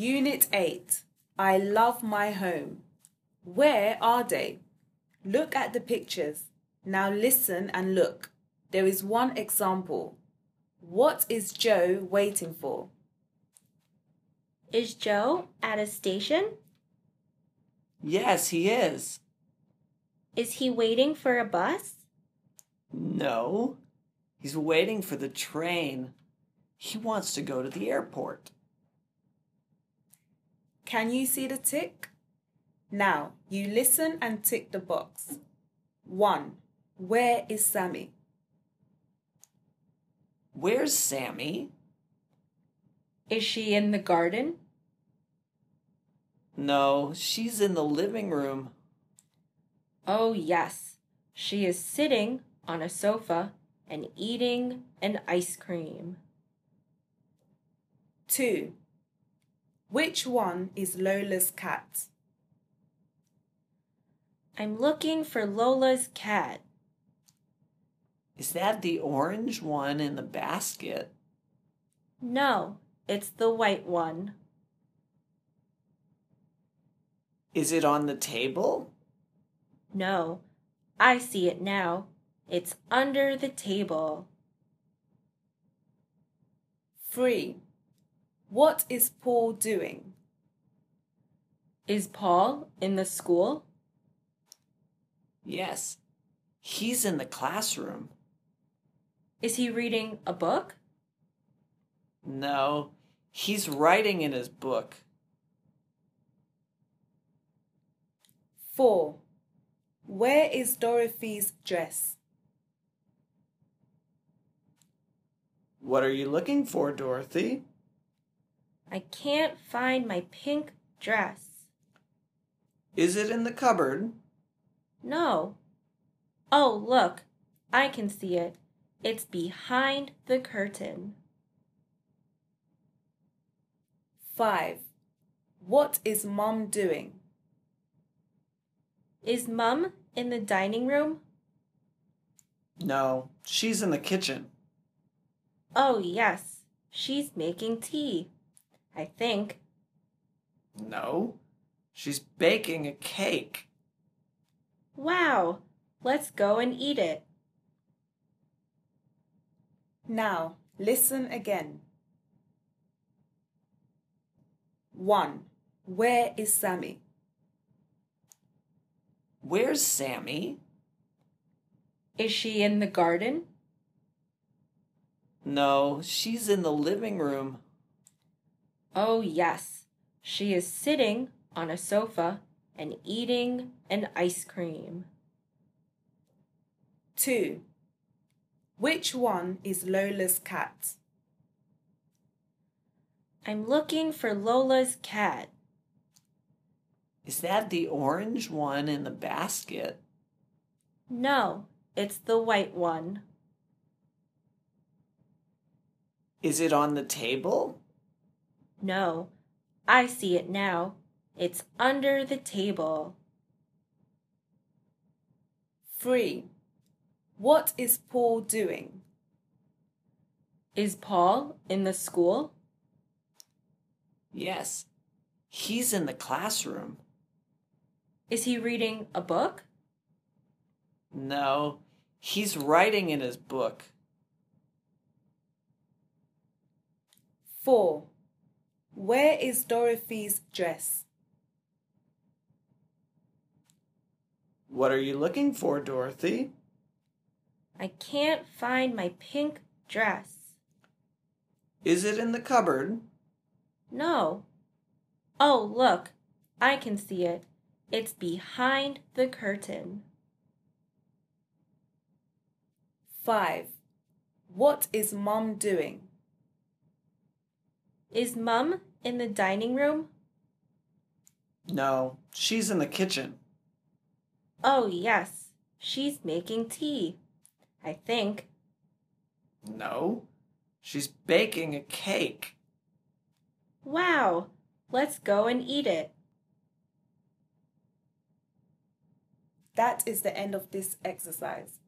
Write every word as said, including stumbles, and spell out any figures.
Unit eight. I love my home. Where are they? Look at the pictures. Now listen and look. There is one example. What is Joe waiting for? Is Joe at a station? Yes, he is. Is he waiting for a bus? No, he's waiting for the train. He wants to go to the airport. Can you see the tick? Now, you listen and tick the box. one. Where is Sammy? Where's Sammy? Is she in the garden? No, she's in the living room. Oh, yes. She is sitting on a sofa and eating an ice cream. two. Which one is Lola's cat? I'm looking for Lola's cat. Is that the orange one in the basket? No, it's the white one. Is it on the table? No, I see it now. It's under the table. three. What is Paul doing? Is Paul in the school? Yes, he's in the classroom. Is he reading a book? No, he's writing in his book. four. Where is Dorothy's dress? What are you looking for, Dorothy? I can't find my pink dress. Is it in the cupboard? No. Oh, look, I can see it. It's behind the curtain. five. What is Mom doing? Is Mum in the dining room? No, she's in the kitchen. Oh, yes, she's making tea, I think. No, she's baking a cake. Wow, let's go and eat it. Now, listen again. one. Where is Sammy? Where's Sammy? Is she in the garden? No, she's in the living room. Oh, yes, she is sitting on a sofa and eating an ice cream. two. Which one is Lola's cat? I'm looking for Lola's cat. Is that the orange one in the basket? No, it's the white one. Is it on the table? No, I see it now. It's under the table. three. What is Paul doing? Is Paul in the school? Yes, he's in the classroom. Is he reading a book? No, he's writing in his book. four. Where is Dorothy's dress? What are you looking for, Dorothy? I can't find my pink dress. Is it in the cupboard? No. Oh, look, I can see it. It's behind the curtain. five. What is Mom doing? Is Mum in the dining room? No, she's in the kitchen. Oh, yes, she's making tea, I think. No, she's baking a cake. Wow, let's go and eat it. That is the end of this exercise.